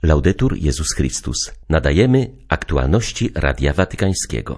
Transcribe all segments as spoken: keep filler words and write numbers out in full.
Laudetur Jezus Chrystus. Nadajemy aktualności Radia Watykańskiego.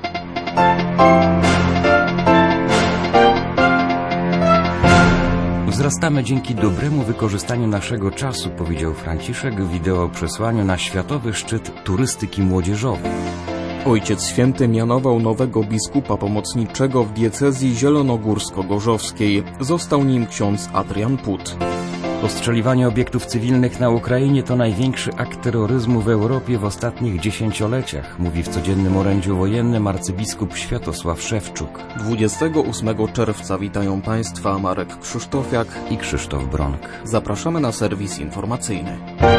Wzrastamy dzięki dobremu wykorzystaniu naszego czasu, powiedział Franciszek w wideo przesłaniu na Światowy Szczyt Turystyki Młodzieżowej. Ojciec Święty mianował nowego biskupa pomocniczego w diecezji zielonogórsko-gorzowskiej. Został nim ksiądz Adrian Put. Ostrzeliwanie obiektów cywilnych na Ukrainie to największy akt terroryzmu w Europie w ostatnich dziesięcioleciach, mówi w codziennym orędziu wojennym arcybiskup Światosław Szewczuk. dwudziestego ósmego czerwca witają Państwa Marek Krzysztofiak i Krzysztof Bronk. Zapraszamy na serwis informacyjny.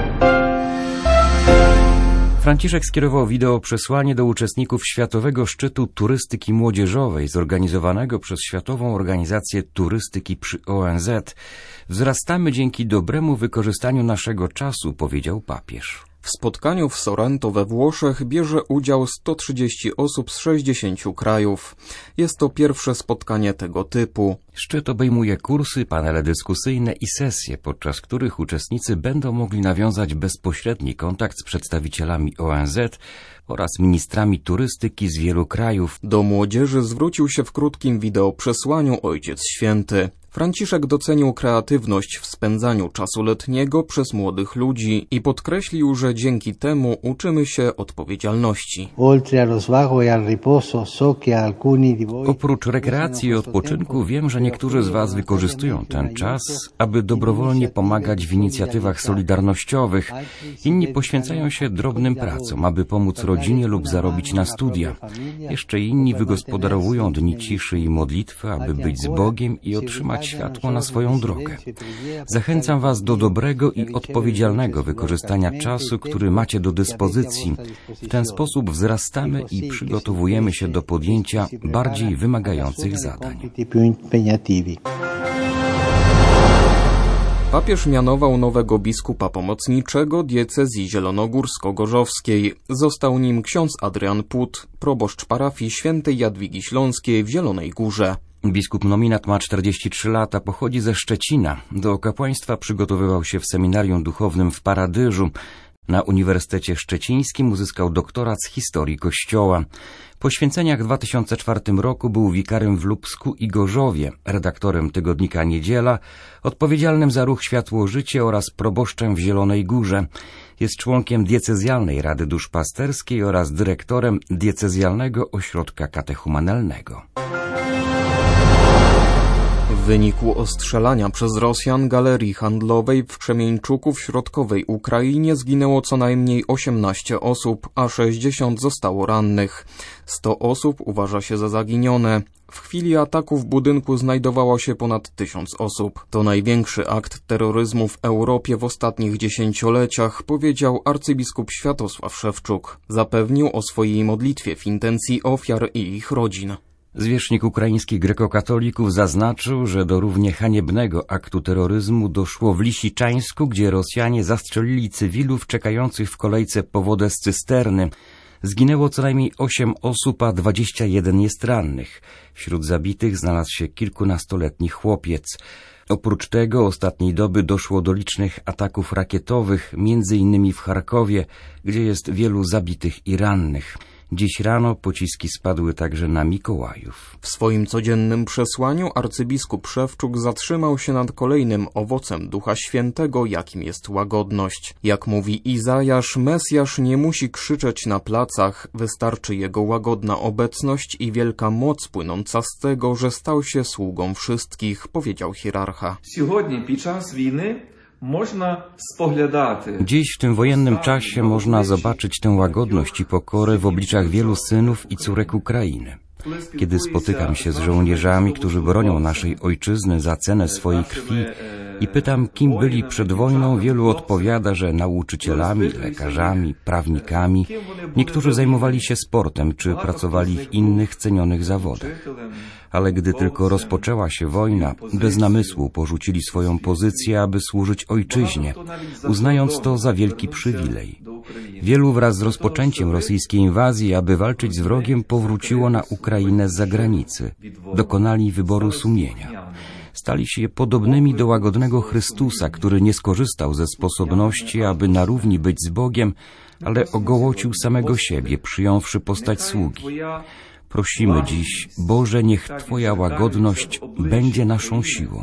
Franciszek skierował wideo przesłanie do uczestników Światowego Szczytu Turystyki Młodzieżowej zorganizowanego przez Światową Organizację Turystyki przy O N Z. Wzrastamy dzięki dobremu wykorzystaniu naszego czasu, powiedział papież. W spotkaniu w Sorrento we Włoszech bierze udział sto trzydzieści osób z sześćdziesięciu krajów. Jest to pierwsze spotkanie tego typu. Szczyt obejmuje kursy, panele dyskusyjne i sesje, podczas których uczestnicy będą mogli nawiązać bezpośredni kontakt z przedstawicielami O N Z oraz ministrami turystyki z wielu krajów. Do młodzieży zwrócił się w krótkim wideo przesłaniu Ojciec Święty. Franciszek docenił kreatywność w spędzaniu czasu letniego przez młodych ludzi i podkreślił, że dzięki temu uczymy się odpowiedzialności. Oprócz rekreacji i odpoczynku wiem, że niektórzy z Was wykorzystują ten czas, aby dobrowolnie pomagać w inicjatywach solidarnościowych. Inni poświęcają się drobnym pracom, aby pomóc rodzinie lub zarobić na studia. Jeszcze inni wygospodarowują dni ciszy i modlitwy, aby być z Bogiem i otrzymać światło na swoją drogę. Zachęcam Was do dobrego i odpowiedzialnego wykorzystania czasu, który macie do dyspozycji. W ten sposób wzrastamy i przygotowujemy się do podjęcia bardziej wymagających zadań. Papież mianował nowego biskupa pomocniczego diecezji zielonogórsko-gorzowskiej. Został nim ksiądz Adrian Put, proboszcz parafii świętej Jadwigi Śląskiej w Zielonej Górze. Biskup nominat ma czterdzieści trzy lata, pochodzi ze Szczecina. Do kapłaństwa przygotowywał się w seminarium duchownym w Paradyżu. Na Uniwersytecie Szczecińskim uzyskał doktorat z historii Kościoła. Po święceniach w dwa tysiące czwartym roku był wikarym w Lubsku i Gorzowie, redaktorem tygodnika Niedziela, odpowiedzialnym za ruch Światło Życie oraz proboszczem w Zielonej Górze. Jest członkiem diecezjalnej Rady Duszpasterskiej oraz dyrektorem diecezjalnego ośrodka katechumenalnego. W wyniku ostrzelania przez Rosjan galerii handlowej w Krzemieńczuku w środkowej Ukrainie zginęło co najmniej osiemnaście osób, a sześćdziesiąt zostało rannych. sto osób uważa się za zaginione. W chwili ataku w budynku znajdowało się ponad tysiąc osób. To największy akt terroryzmu w Europie w ostatnich dziesięcioleciach, powiedział arcybiskup Światosław Szewczuk. Zapewnił o swojej modlitwie w intencji ofiar i ich rodzin. Zwierzchnik ukraińskich grekokatolików zaznaczył, że do równie haniebnego aktu terroryzmu doszło w Lisiczańsku, gdzie Rosjanie zastrzelili cywilów czekających w kolejce po wodę z cysterny. Zginęło co najmniej osiem osób, a dwadzieścia jeden jest rannych. Wśród zabitych znalazł się kilkunastoletni chłopiec. Oprócz tego ostatniej doby doszło do licznych ataków rakietowych, między innymi w Charkowie, gdzie jest wielu zabitych i rannych. Dziś rano pociski spadły także na Mikołajów. W swoim codziennym przesłaniu arcybiskup Szewczuk zatrzymał się nad kolejnym owocem Ducha Świętego, jakim jest łagodność. Jak mówi Izajasz, Mesjasz nie musi krzyczeć na placach, wystarczy jego łagodna obecność i wielka moc płynąca z tego, że stał się sługą wszystkich, powiedział hierarcha. Dziś w tym wojennym czasie można zobaczyć tę łagodność i pokorę w obliczach wielu synów i córek Ukrainy. Kiedy spotykam się z żołnierzami, którzy bronią naszej ojczyzny za cenę swojej krwi i pytam, kim byli przed wojną, wielu odpowiada, że nauczycielami, lekarzami, prawnikami. Niektórzy zajmowali się sportem czy pracowali w innych cenionych zawodach. Ale gdy tylko rozpoczęła się wojna, bez namysłu porzucili swoją pozycję, aby służyć ojczyźnie, uznając to za wielki przywilej. Wielu wraz z rozpoczęciem rosyjskiej inwazji, aby walczyć z wrogiem, powróciło na Ukrainę z zagranicy. Dokonali wyboru sumienia. stali się podobnymi do łagodnego Chrystusa, który nie skorzystał ze sposobności, aby na równi być z Bogiem, ale ogołocił samego siebie, przyjąwszy postać sługi. Prosimy dziś, Boże, niech Twoja łagodność będzie naszą siłą.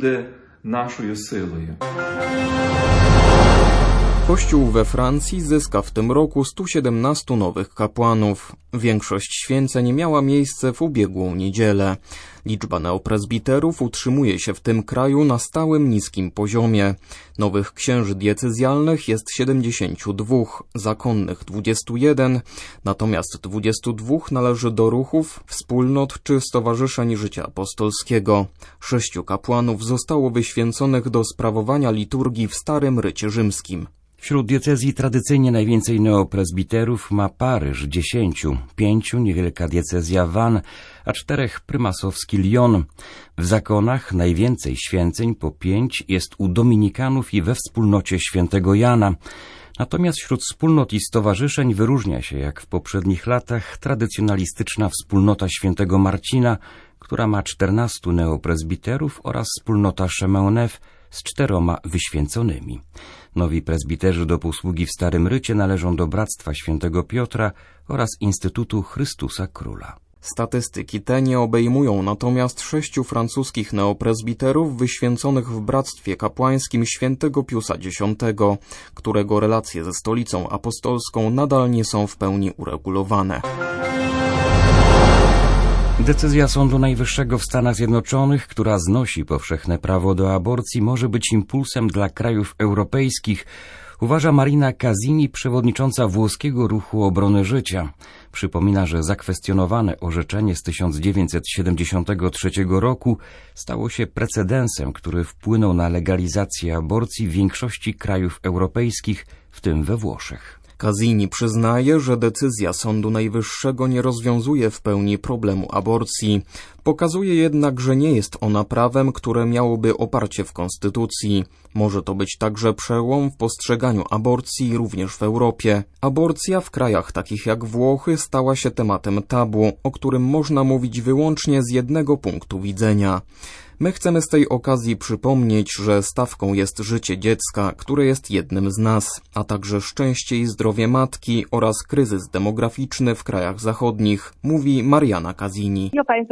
Kościół we Francji zyska w tym roku stu siedemnastu nowych kapłanów. Większość święceń miała miejsce w ubiegłą niedzielę. Liczba neoprezbiterów utrzymuje się w tym kraju na stałym niskim poziomie. Nowych księży diecezjalnych jest siedemdziesięciu dwóch, zakonnych dwudziestu jeden, natomiast dwudziestu dwóch należy do ruchów, wspólnot czy stowarzyszeń życia apostolskiego. Sześciu kapłanów zostało wyświęconych do sprawowania liturgii w Starym Rycie Rzymskim. Wśród diecezji tradycyjnie najwięcej neoprezbiterów ma Paryż, dziesięciu, pięciu niewielka diecezja Vannes, a czterech prymasowski Lyon. W zakonach najwięcej święceń, po pięć, jest u dominikanów i we wspólnocie świętego Jana. Natomiast wśród wspólnot i stowarzyszeń wyróżnia się, jak w poprzednich latach, tradycjonalistyczna wspólnota świętego Marcina, która ma czternastu neoprezbiterów, oraz wspólnota Chemin Neuf z czteroma wyświęconymi. Nowi prezbiterzy do posługi w Starym Rycie należą do Bractwa Świętego Piotra oraz Instytutu Chrystusa Króla. Statystyki te nie obejmują natomiast sześciu francuskich neoprezbiterów wyświęconych w Bractwie Kapłańskim Świętego Piusa X, którego relacje ze Stolicą Apostolską nadal nie są w pełni uregulowane. Decyzja Sądu Najwyższego w Stanach Zjednoczonych, która znosi powszechne prawo do aborcji, może być impulsem dla krajów europejskich, uważa Marina Casini, przewodnicząca włoskiego ruchu obrony życia. Przypomina, że zakwestionowane orzeczenie z tysiąc dziewięćset siedemdziesiątego trzeciego roku stało się precedensem, który wpłynął na legalizację aborcji w większości krajów europejskich, w tym we Włoszech. Casini przyznaje, że decyzja Sądu Najwyższego nie rozwiązuje w pełni problemu aborcji. Pokazuje jednak, że nie jest ona prawem, które miałoby oparcie w Konstytucji. Może to być także przełom w postrzeganiu aborcji również w Europie. Aborcja w krajach takich jak Włochy stała się tematem tabu, o którym można mówić wyłącznie z jednego punktu widzenia. My chcemy z tej okazji przypomnieć, że stawką jest życie dziecka, które jest jednym z nas, a także szczęście i zdrowie matki oraz kryzys demograficzny w krajach zachodnich, mówi Mariana Casini.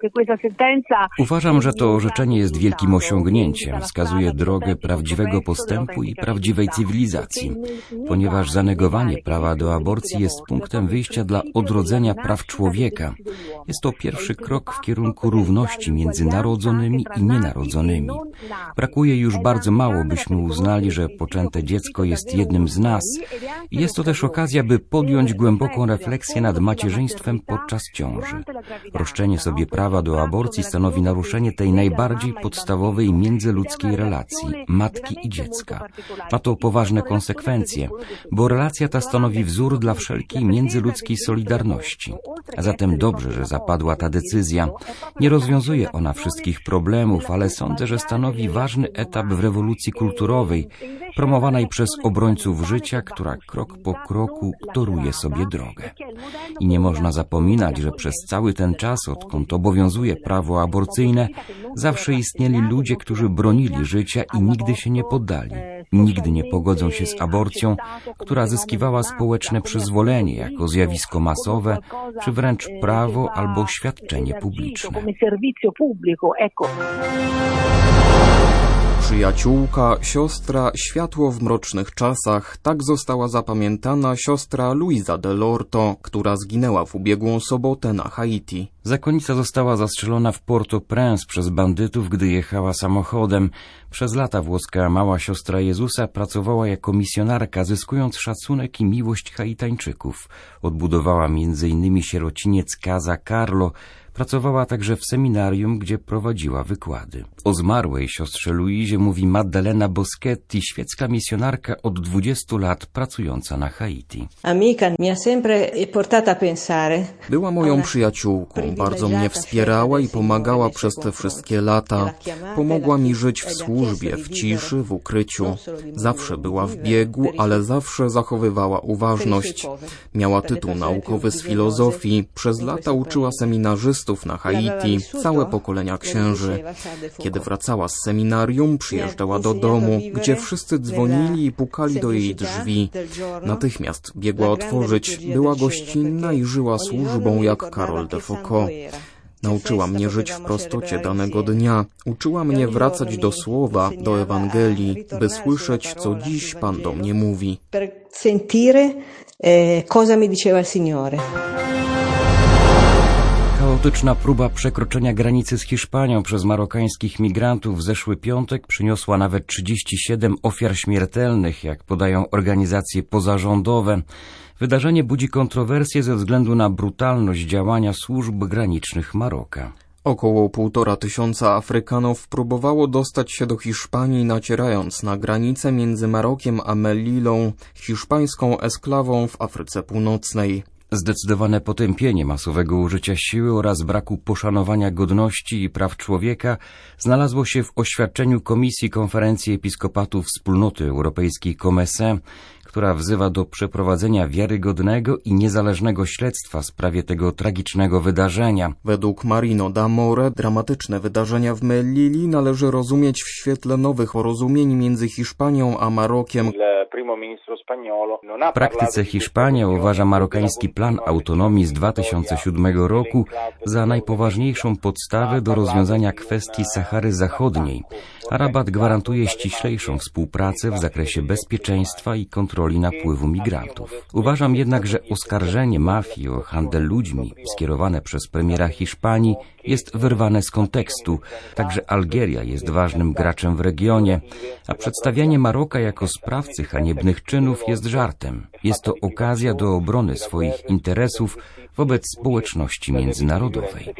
Uważam, że to orzeczenie jest wielkim osiągnięciem, wskazuje drogę prawdziwego postępu i prawdziwej cywilizacji, ponieważ zanegowanie prawa do aborcji jest punktem wyjścia dla odrodzenia praw człowieka. Jest to pierwszy krok w kierunku równości między narodzonymi i nienarodzonymi. Brakuje już bardzo mało, byśmy uznali, że poczęte dziecko jest jednym z nas. I jest to też okazja, by podjąć głęboką refleksję nad macierzyństwem podczas ciąży. Roszczenie sobie prawa do aborcji stanowi naruszenie tej najbardziej podstawowej międzyludzkiej relacji matki i dziecka. Ma to poważne konsekwencje, bo relacja ta stanowi wzór dla wszelkiej międzyludzkiej solidarności. A zatem dobrze, że zapadła ta decyzja. Nie rozwiązuje ona wszystkich problemów, ale sądzę, że stanowi ważny etap w rewolucji kulturowej, promowanej przez obrońców życia, która krok po kroku toruje sobie drogę. I nie można zapominać, że przez cały ten czas, odkąd obowiązuje prawo aborcyjne, zawsze istnieli ludzie, którzy bronili życia i nigdy się nie poddali. Nigdy nie pogodzą się z aborcją, która zyskiwała społeczne przyzwolenie jako zjawisko masowe, czy wręcz prawo albo świadczenie publiczne. Przyjaciółka, siostra, światło w mrocznych czasach. Tak została zapamiętana siostra Luisa del Orto, która zginęła w ubiegłą sobotę na Haiti. Zakonnica została zastrzelona w Port-au-Prince przez bandytów, gdy jechała samochodem. Przez lata włoska Mała Siostra Jezusa pracowała jako misjonarka, zyskując szacunek i miłość Haitańczyków. Odbudowała między innymi sierociniec Casa Carlo. Pracowała także w seminarium, gdzie prowadziła wykłady. O zmarłej siostrze Luizie mówi Maddalena Boschetti, świecka misjonarka od dwudziestu lat pracująca na Haiti. Była moją przyjaciółką, bardzo mnie wspierała i pomagała przez te wszystkie lata. Pomogła mi żyć w służbie służbie, w ciszy, w ukryciu. Zawsze była w biegu, ale zawsze zachowywała uważność. Miała tytuł naukowy z filozofii. Przez lata uczyła seminarzystów na Haiti, całe pokolenia księży. Kiedy wracała z seminarium, przyjeżdżała do domu, gdzie wszyscy dzwonili i pukali do jej drzwi. Natychmiast biegła otworzyć. Była gościnna i żyła służbą jak Karol de Foucault. Nauczyła mnie żyć w prostocie danego dnia. Uczyła mnie wracać do słowa, do Ewangelii, by słyszeć, co dziś Pan do mnie mówi. Per sentire cosa mi diceva il Signore. Chaotyczna próba przekroczenia granicy z Hiszpanią przez marokańskich migrantów w zeszły piątek przyniosła nawet trzydzieści siedem ofiar śmiertelnych, jak podają organizacje pozarządowe. Wydarzenie budzi kontrowersje ze względu na brutalność działania służb granicznych Maroka. Około półtora tysiąca Afrykanów próbowało dostać się do Hiszpanii, nacierając na granicę między Marokiem a Melillą, hiszpańską esklawą w Afryce Północnej. Zdecydowane potępienie masowego użycia siły oraz braku poszanowania godności i praw człowieka znalazło się w oświadczeniu Komisji Konferencji Episkopatów Wspólnoty Europejskiej COMECE, która wzywa do przeprowadzenia wiarygodnego i niezależnego śledztwa w sprawie tego tragicznego wydarzenia. Według Marino d'Amore dramatyczne wydarzenia w Melilli należy rozumieć w świetle nowych porozumień między Hiszpanią a Marokiem. W praktyce Hiszpania uważa marokański plan autonomii z dwa tysiące siódmego roku za najpoważniejszą podstawę do rozwiązania kwestii Sahary Zachodniej, a Rabat gwarantuje ściślejszą współpracę w zakresie bezpieczeństwa i kontroli napływu migrantów. Uważam jednak, że oskarżenie mafii o handel ludźmi skierowane przez premiera Hiszpanii jest wyrwane z kontekstu. Także Algieria jest ważnym graczem w regionie, a przedstawianie Maroka jako sprawcy haniebnych czynów jest żartem. Jest to okazja do obrony swoich interesów wobec społeczności międzynarodowej.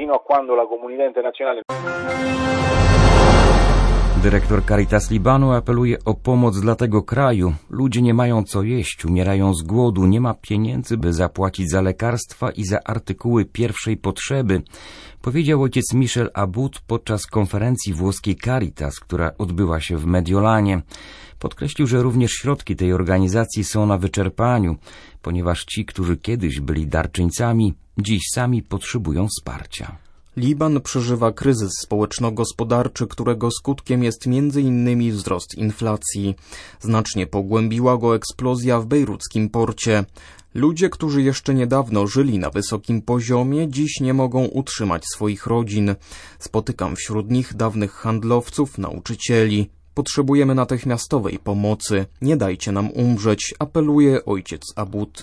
Dyrektor Caritas Libanu apeluje o pomoc dla tego kraju. Ludzie nie mają co jeść, umierają z głodu, nie ma pieniędzy, by zapłacić za lekarstwa i za artykuły pierwszej potrzeby, powiedział ojciec Michel Abud podczas konferencji włoskiej Caritas, która odbyła się w Mediolanie. Podkreślił, że również środki tej organizacji są na wyczerpaniu, ponieważ ci, którzy kiedyś byli darczyńcami, dziś sami potrzebują wsparcia. Liban przeżywa kryzys społeczno-gospodarczy, którego skutkiem jest między innymi wzrost inflacji. Znacznie pogłębiła go eksplozja w bejruckim porcie. Ludzie, którzy jeszcze niedawno żyli na wysokim poziomie, dziś nie mogą utrzymać swoich rodzin. Spotykam wśród nich dawnych handlowców, nauczycieli. Potrzebujemy natychmiastowej pomocy. Nie dajcie nam umrzeć, apeluje ojciec Abud.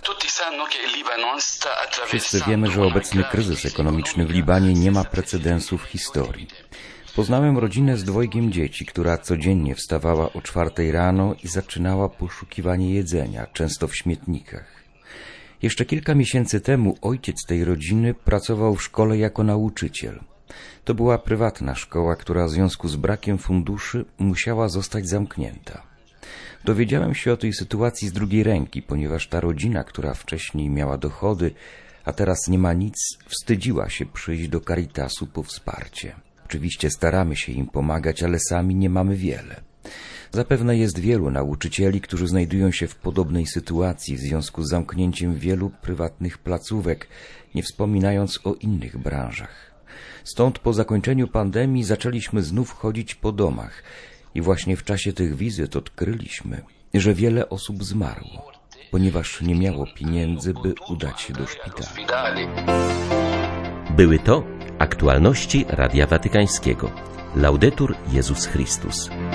Wszyscy wiemy, że obecny kryzys ekonomiczny w Libanie nie ma precedensu w historii. Poznałem rodzinę z dwojgiem dzieci, która codziennie wstawała o czwartej rano i zaczynała poszukiwanie jedzenia, często w śmietnikach. Jeszcze kilka miesięcy temu ojciec tej rodziny pracował w szkole jako nauczyciel. To była prywatna szkoła, która w związku z brakiem funduszy musiała zostać zamknięta. Dowiedziałem się o tej sytuacji z drugiej ręki, ponieważ ta rodzina, która wcześniej miała dochody, a teraz nie ma nic, wstydziła się przyjść do Caritasu po wsparcie. Oczywiście staramy się im pomagać, ale sami nie mamy wiele. Zapewne jest wielu nauczycieli, którzy znajdują się w podobnej sytuacji w związku z zamknięciem wielu prywatnych placówek, nie wspominając o innych branżach. Stąd po zakończeniu pandemii zaczęliśmy znów chodzić po domach i właśnie w czasie tych wizyt odkryliśmy, że wiele osób zmarło, ponieważ nie miało pieniędzy, by udać się do szpitala. Były to aktualności Radia Watykańskiego. Laudetur Jezus Chrystus.